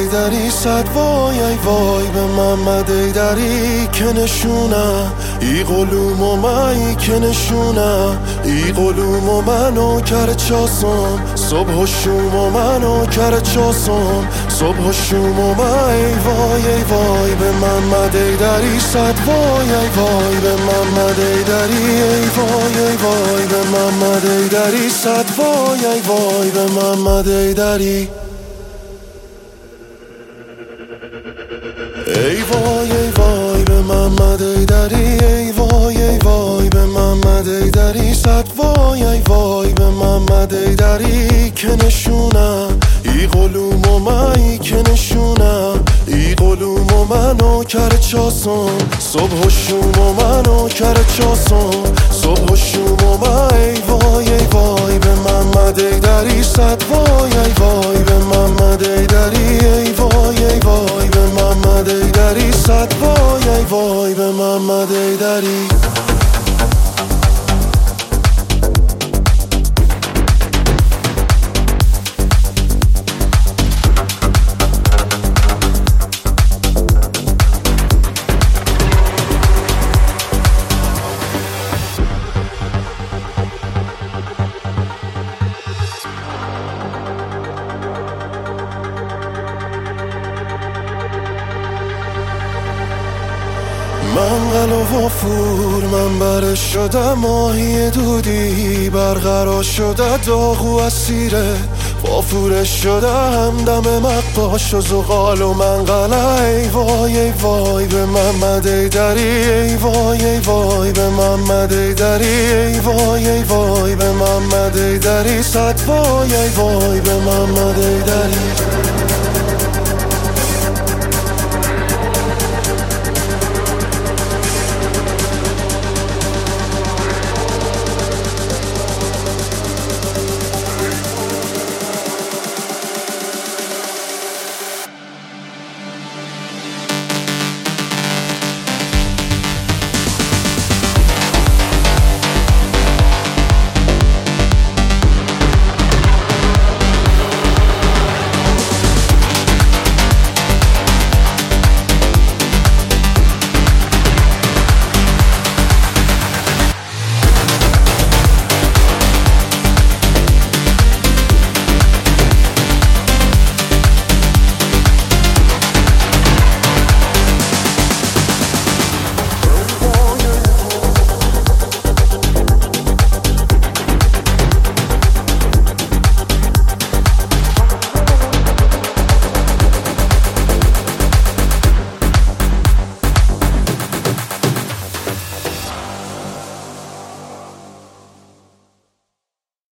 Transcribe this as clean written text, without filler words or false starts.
ایدری صد وای ای وای به محمد ایدری که نشونه ای قلوم و مایی که نشونه ای قلوم و منو کر چاسم صبح و شوم و منو کر چاسم صبح و شوم و من ای وای به محمد ایدری صد وای ای وای به محمد ایدری ای وای به محمد ایدری صد وای ای وای به محمد ایدری ای وای به محمد ایدری ای وای به محمد ایدری صد وای ای وای به محمد ایدری که نشونه ای قلوم و مایی که نشونه ای قلوم و منو کر چاسم صبح و شوم و منو کر چاسم صبح و شوم و من ای وای به محمد ایدری صد وای ای وای به محمد ایدری ای وای به محمد ایدری صد وای ای وای به محمد ایدری من قلب و فور من برش شده ماهی دودی برقرار شده داغ و اسیره وافورش شده همدم مقاش و زغال و منقله ای وای به محمد ایدری ای وای به محمد ایدری ای وای به محمد ایدری صد وای ای وای به محمد ایدری